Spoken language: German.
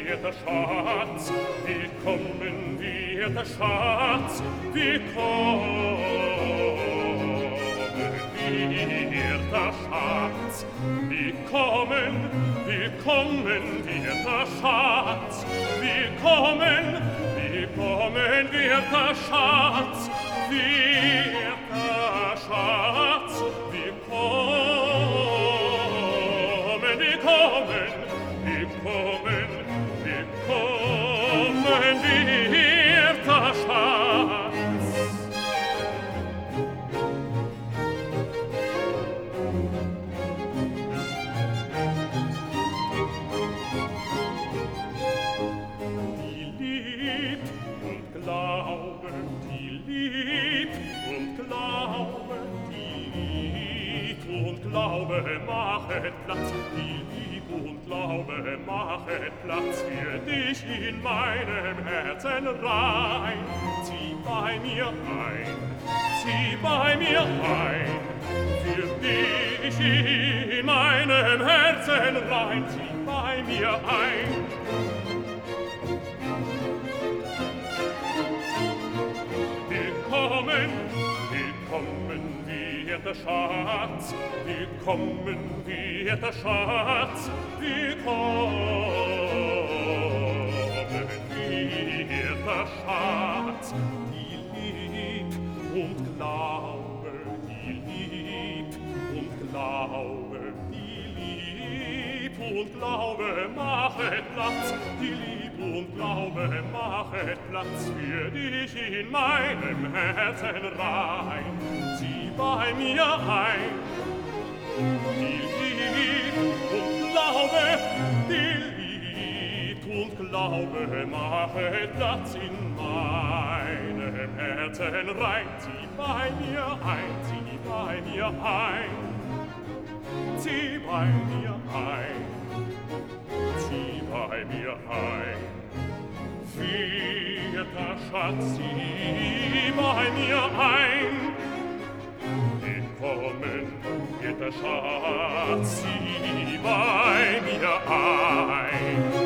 wird der Schatz, willkommen wird der Schatz, willkommen wird der Schatz, willkommen, willkommen wird der Schatz, willkommen, willkommen wird der Schatz, wird der Schatz, willkommen, willkommen, willkommen, willkommen wird der Schatz. Die liebt und glaube, die liebt und glaube, die liebt und glaube, machet Platz, die Lieb und Glaube machet Platz für dich in meinem Herzen rein. Zieh bei mir ein, zieh bei mir ein, für dich in meinem Herzen rein, zieh bei mir ein. Willkommen, willkommen wird der Schatz, willkommen wird der Schatz, willkommen wird der Schatz. Die liebt und glaube, die liebt und glaube, die liebt und glaube, machet Platz, die liebt und glaube, machet Platz für dich in meinem Herzen rein. Zieh bei mir ein, die liebt und glaube, die liebt und glaube, machet Platz in meinem Herzen rein. Zieh bei mir ein, zieh bei mir ein, zieh bei mir ein, zieh bei mir ein. Vierter Schatz, zieh bei mir ein. Willkommen wird der Schatz, zieh bei mir ein.